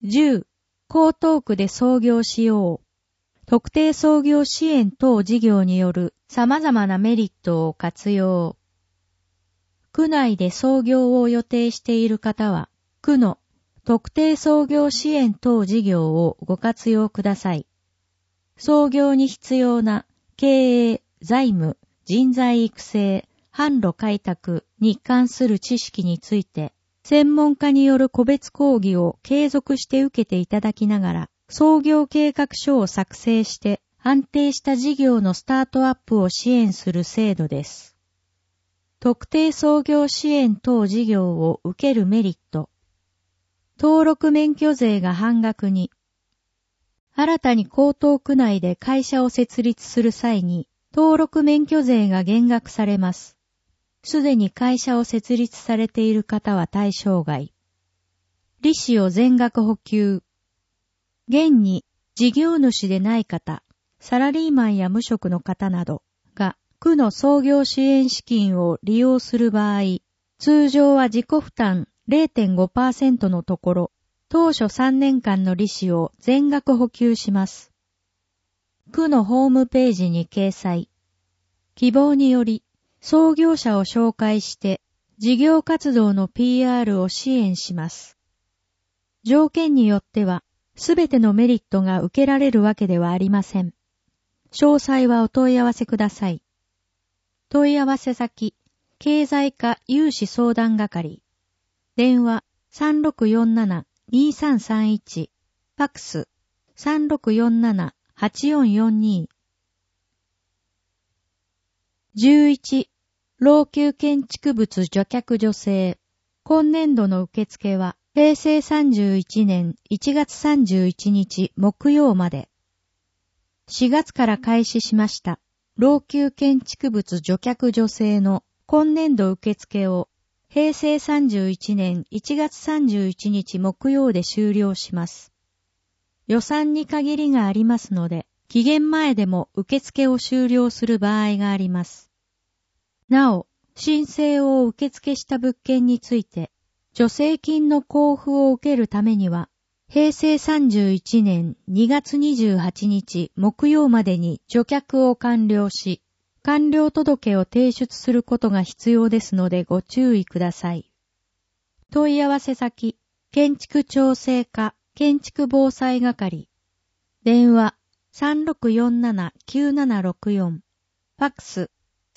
10、江東区で創業しよう。特定創業支援等事業による様々なメリットを活用。区内で創業を予定している方は、区の特定創業支援等事業をご活用ください。創業に必要な経営、財務、人材育成、販路開拓に関する知識について、専門家による個別講義を継続して受けていただきながら、創業計画書を作成して安定した事業のスタートアップを支援する制度です。特定創業支援等事業を受けるメリット。登録免許税が半額に。新たに江東区内で会社を設立する際に登録免許税が減額されます。すでに会社を設立されている方は対象外。利子を全額補給。現に事業主でない方、サラリーマンや無職の方などが区の創業支援資金を利用する場合、通常は自己負担 0.5% のところ、当初3年間の利子を全額補給します。区のホームページに掲載。希望により、創業者を紹介して事業活動の PR を支援します。条件によっては、すべてのメリットが受けられるわけではありません。詳細はお問い合わせください。問い合わせ先、経済課融資相談係。電話3647-2331。ファックス3647-8442。11、老朽建築物除却助成。今年度の受付は、平成31年1月31日木曜まで。4月から開始しました。老朽建築物除却助成の今年度受付を平成31年1月31日木曜で終了します。予算に限りがありますので、期限前でも受付を終了する場合があります。なお、申請を受付した物件について、助成金の交付を受けるためには、平成31年2月28日木曜までに除却を完了し、完了届を提出することが必要ですのでご注意ください。問い合わせ先、建築調整課建築防災係。電話3647-9764。ファックス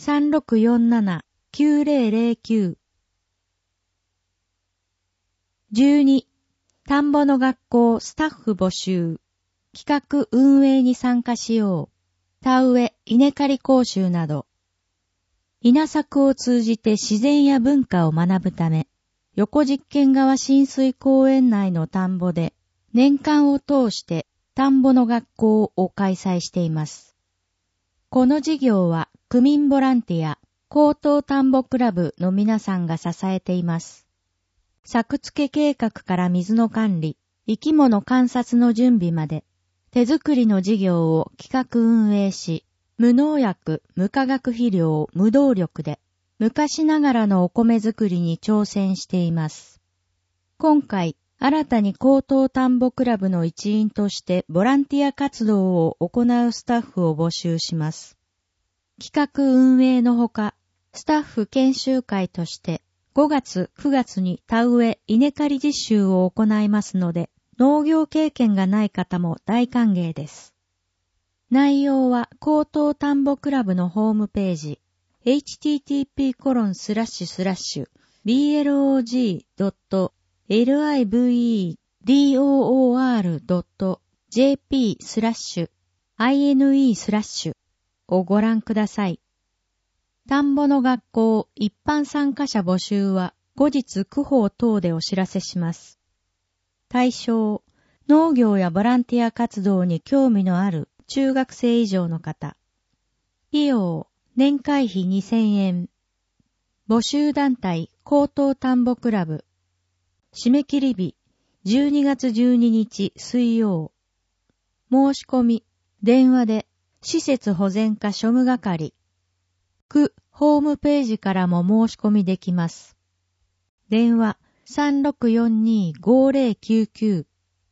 3647-9009。12、田んぼの学校スタッフ募集。企画運営に参加しよう。田植え、稲刈り講習など。稲作を通じて自然や文化を学ぶため、横実験川親水公園内の田んぼで、年間を通して田んぼの学校を開催しています。この事業は区民ボランティア、江東田んぼクラブの皆さんが支えています。作付け計画から水の管理、生き物観察の準備まで、手作りの事業を企画運営し、無農薬、無化学肥料、無動力で、昔ながらのお米作りに挑戦しています。今回、新たに江東田んぼクラブの一員としてボランティア活動を行うスタッフを募集します。企画運営のほか、スタッフ研修会として、5月、9月に田植え、稲刈り実習を行いますので、農業経験がない方も大歓迎です。内容は江東田んぼクラブのホームページ、http://blog.livedoor.jp/ine/ をご覧ください。田んぼの学校一般参加者募集は後日区報等でお知らせします。対象、農業やボランティア活動に興味のある中学生以上の方。費用、年会費2000円。募集団体、江東田んぼクラブ。締め切り日、12月12日水曜。申し込み、電話で、施設保全課庶務係。区ホームページからも申し込みできます。電話3642-5099。フ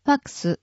ファックス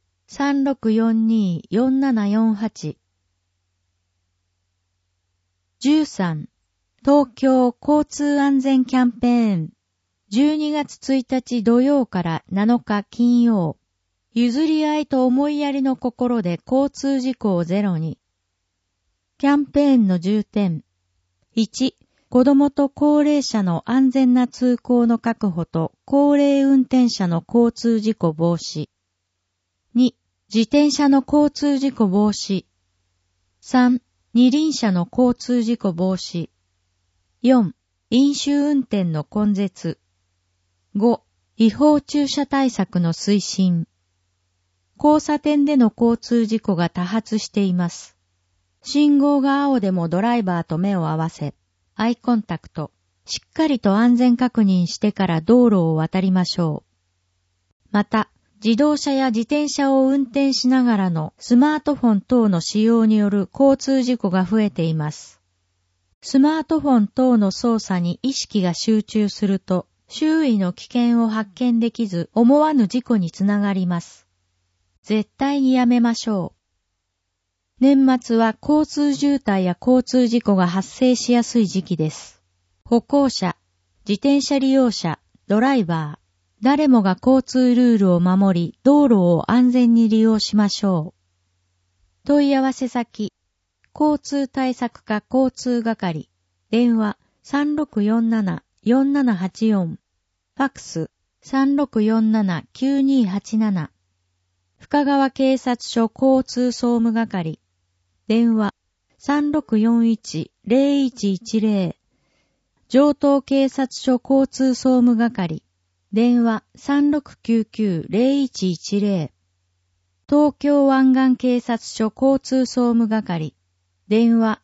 3642-4748。13. 東京交通安全キャンペーン。12月1日土曜から7日金曜。譲り合いと思いやりの心で交通事故をゼロに。キャンペーンの重点。1. 子供と高齢者の安全な通行の確保と高齢運転者の交通事故防止。2. 自転車の交通事故防止。3. 二輪車の交通事故防止。4. 飲酒運転の根絶。5. 違法駐車対策の推進。交差点での交通事故が多発しています。信号が青でもドライバーと目を合わせ、アイコンタクト、しっかりと安全確認してから道路を渡りましょう。また、自動車や自転車を運転しながらのスマートフォン等の使用による交通事故が増えています。スマートフォン等の操作に意識が集中すると、周囲の危険を発見できず思わぬ事故につながります。絶対にやめましょう。年末は交通渋滞や交通事故が発生しやすい時期です。歩行者、自転車利用者、ドライバー、誰もが交通ルールを守り、道路を安全に利用しましょう。問い合わせ先、交通対策課交通係、電話3647-4784、ファックス3647-9287、深川警察署交通総務係、電話3641-0110、城東警察署交通総務係、電話3699-0110、東京湾岸警察署交通総務係、電話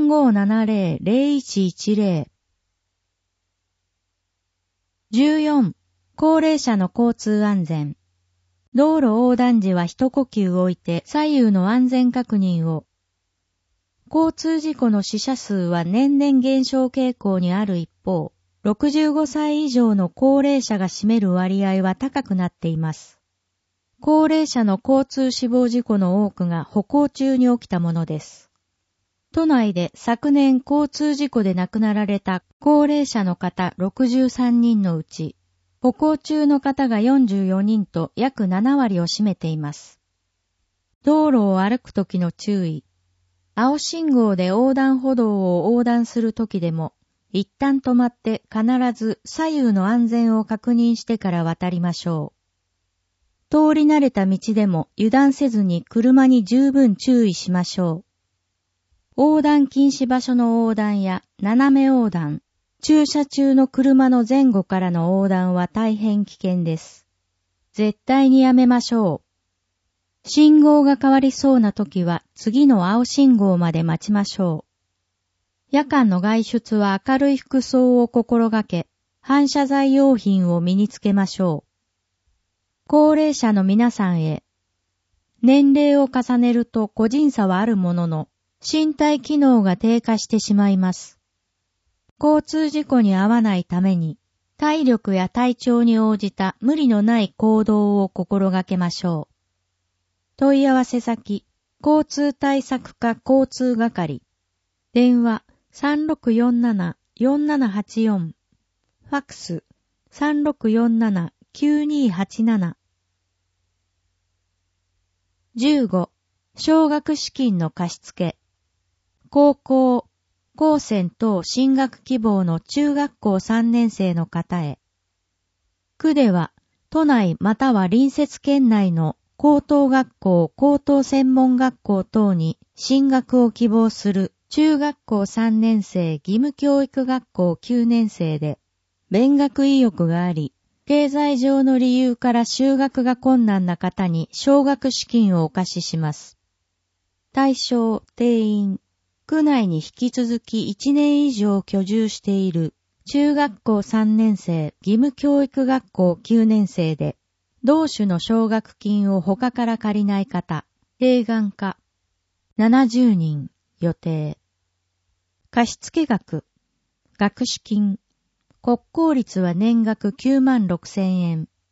3570-0110。14. 高齢者の交通安全。道路横断時は一呼吸置いて左右の安全確認を。交通事故の死者数は年々減少傾向にある一方、65歳以上の高齢者が占める割合は高くなっています。高齢者の交通死亡事故の多くが歩行中に起きたものです。都内で昨年交通事故で亡くなられた高齢者の方63人のうち、歩行中の方が44人と約7割を占めています。道路を歩くときの注意。青信号で横断歩道を横断するときでも、一旦止まって必ず左右の安全を確認してから渡りましょう。通り慣れた道でも油断せずに車に十分注意しましょう。横断禁止場所の横断や斜め横断、駐車中の車の前後からの横断は大変危険です。絶対にやめましょう。信号が変わりそうな時は次の青信号まで待ちましょう。夜間の外出は明るい服装を心がけ、反射材用品を身につけましょう。高齢者の皆さんへ。年齢を重ねると個人差はあるものの、身体機能が低下してしまいます。交通事故に遭わないために、体力や体調に応じた無理のない行動を心がけましょう。問い合わせ先、交通対策課交通係、電話3647-4784、ファックス3647-9287。15. 奨学資金の貸付。高校、高専等進学希望の中学校3年生の方へ。区では、都内または隣接県内の高等学校、高等専門学校等に進学を希望する中学校3年生義務教育学校9年生で、勉学意欲があり、経済上の理由から就学が困難な方に奨学資金をお貸しします。対象、定員、区内に引き続き1年以上居住している中学校3年生義務教育学校9年生で、同種の奨学金を他から借りない方、併願か、70人予定。貸付額、学資金、国公立は年額96,000円。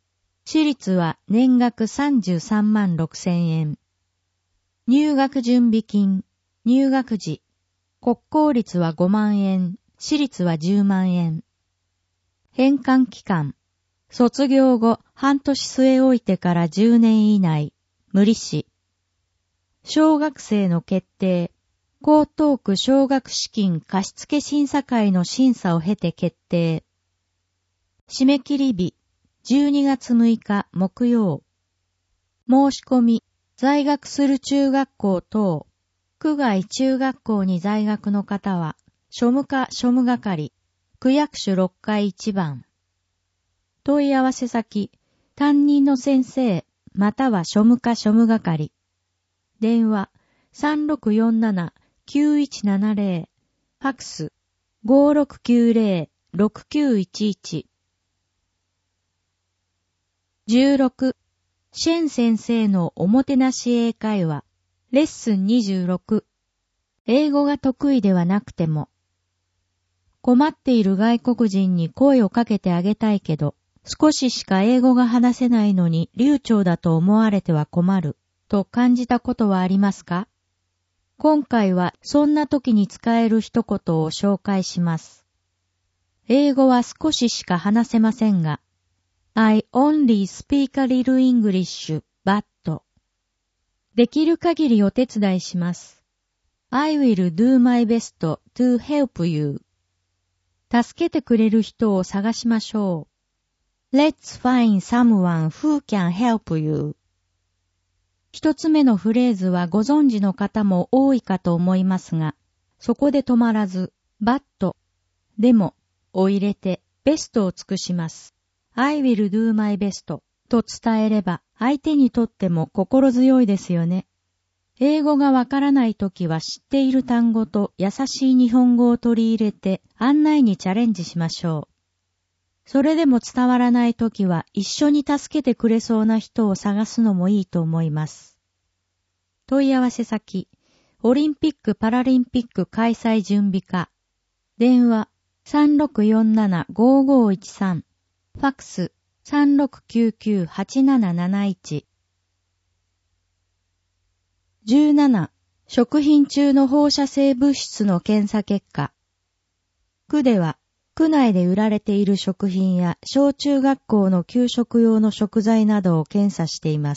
私立は年額33万6千円。入学準備金、入学時、国公立は5万円、私立は10万円。返還期間、卒業後半年据え置いてから10年以内、無利子。小学生の決定、江東区奨学資金貸付審査会の審査を経て決定。締め切り日、12月6日木曜。申し込み、在学する中学校等、区外中学校に在学の方は、庶務課庶務係、区役所6階1番。問い合わせ先、担任の先生、または庶務課庶務係。電話、3647-9170。ファックス、5690-6911。16. シェン先生のおもてなし英会話。レッスン26。英語が得意ではなくても。困っている外国人に声をかけてあげたいけど、少ししか英語が話せないのに流暢だと思われては困る、と感じたことはありますか？今回はそんな時に使える一言を紹介します。英語は少ししか話せませんが、I only speak a little English, but できる限りお手伝いします。I will do my best to help you. 助けてくれる人を探しましょう。Let's find someone who can help you. 一つ目のフレーズはご存知の方も多いかと思いますが、そこで止まらず、but でもを入れてベストを尽くします。I will do my best と伝えれば相手にとっても心強いですよね。英語がわからないときは知っている単語と優しい日本語を取り入れて案内にチャレンジしましょう。それでも伝わらないときは一緒に助けてくれそうな人を探すのもいいと思います。問い合わせ先、オリンピック・パラリンピック開催準備課。電話、3647-5513。ファックス、3699-8771。17. 食品中の放射性物質の検査結果。区では、区内で売られている食品や小中学校の給食用の食材などを検査しています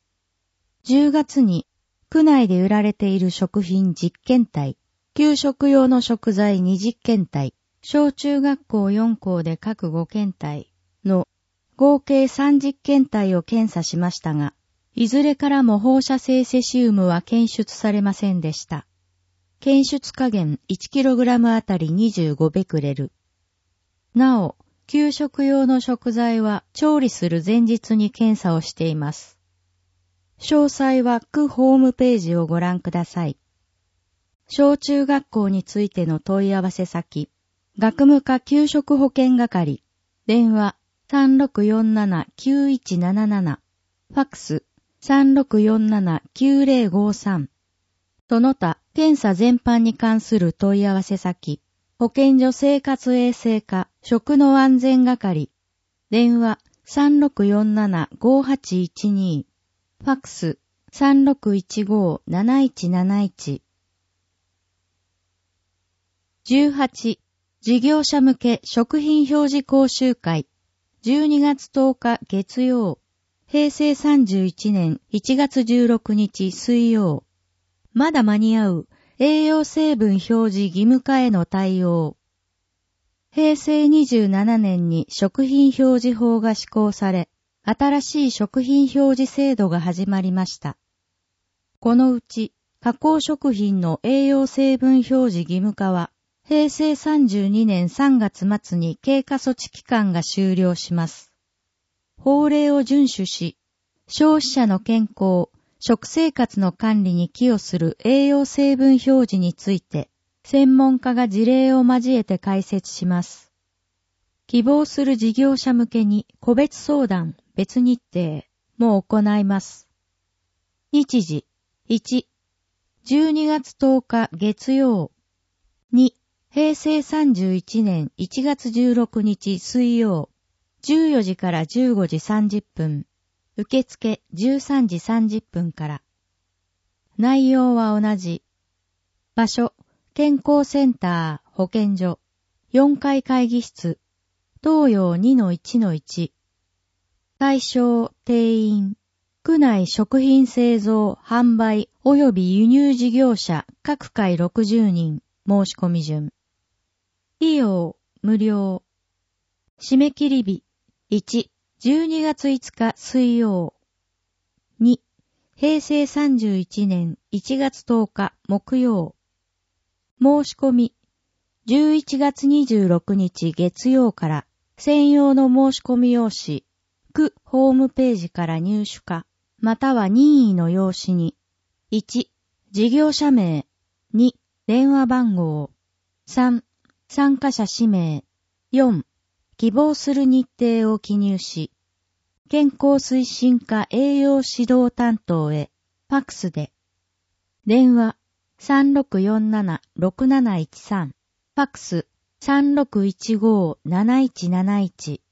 。10月に、区内で売られている食品10検体、給食用の食材20検体、小中学校4校で各5検体の合計30検体を検査しましたが、いずれからも放射性セシウムは検出されませんでした。検出加減 1kg あたり25ベクレル。なお、給食用の食材は調理する前日に検査をしています。詳細は区ホームページをご覧ください。小中学校についての問い合わせ先、学務課給食保健係、電話3647-9177、ファックス3647-9053。その他、検査全般に関する問い合わせ先、保健所生活衛生課食の安全係、電話3647-5812、ファックス3615-7171。18. 事業者向け食品表示講習会。12月10日月曜。平成31年1月16日水曜。まだ間に合う栄養成分表示義務化への対応。平成27年に食品表示法が施行され、新しい食品表示制度が始まりました。このうち、加工食品の栄養成分表示義務化は、平成32年3月末に経過措置期間が終了します。法令を遵守し、消費者の健康、食生活の管理に寄与する栄養成分表示について、専門家が事例を交えて解説します。希望する事業者向けに個別相談、別日程も行います。日時、1、12月10日月曜。2、平成31年1月16日水曜。 14時から15時30分、受付13時30分から。内容は同じ。場所、健康センター、保健所、4階会議室、東洋 2-1-1。対象、定員、区内食品製造、販売及び輸入事業者各回60人、申し込み順。費用、無料。締め切り日、1、12月5日水曜。2、平成31年1月10日木曜。申し込み、11月26日月曜から専用の申し込み用紙、区ホームページから入手か、または任意の用紙に、1、事業者名、2、電話番号、3、参加者氏名、4、希望する日程を記入し、健康推進課栄養指導担当へ、ファックスで。電話、3647-6713、ファックス、3615-7171。